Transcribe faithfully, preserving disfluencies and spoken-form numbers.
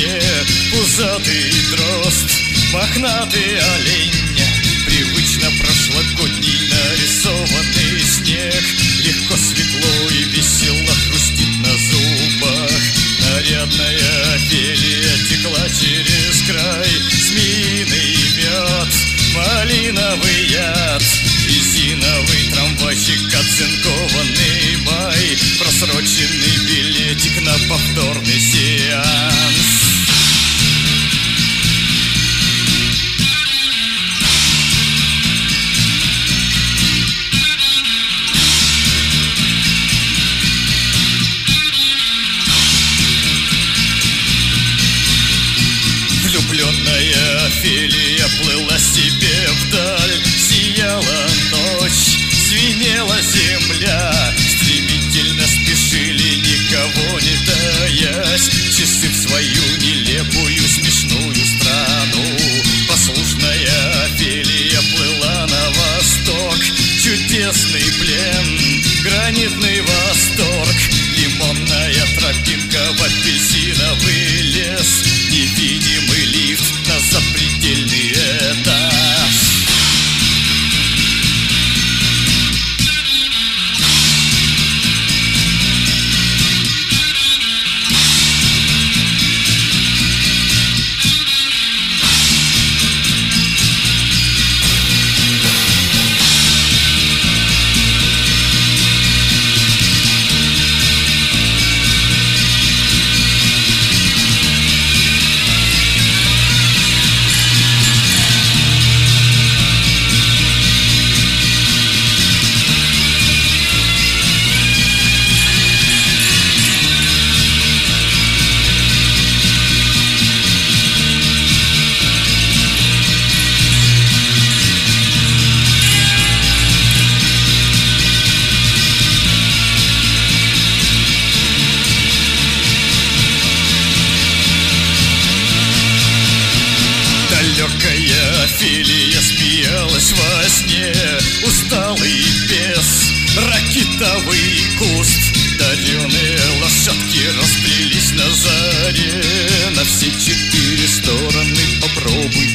сне. Пузатый дрозд, мохнатый олень, привычно прошлогодний нарисованный снег. Легко, светло и весело хрустит на зубах. Нарядная Офелия текла через край. Змеиный мед, малиновый яд, резиновый трамвайчик, оцинкованный май, просроченный билетик на повторный сеанс. Влюбленная Офелия плыла себе вдаль. Сияла ночь, звенела земля. Стремительно спешили, никого не таясь, часы в свою нелепую смешную страну. Послушная Офелия плыла на восток. Чудесный плен, гранитный восторг, лимонная тропинка в апельсиновый лес, невидимый лифт на запредельный этаж. Далекая Офелия смеялась во сне. Усталый бес, ракитовый куст, дареные лошадки расплелись на заре. На все четыре стороны попробуй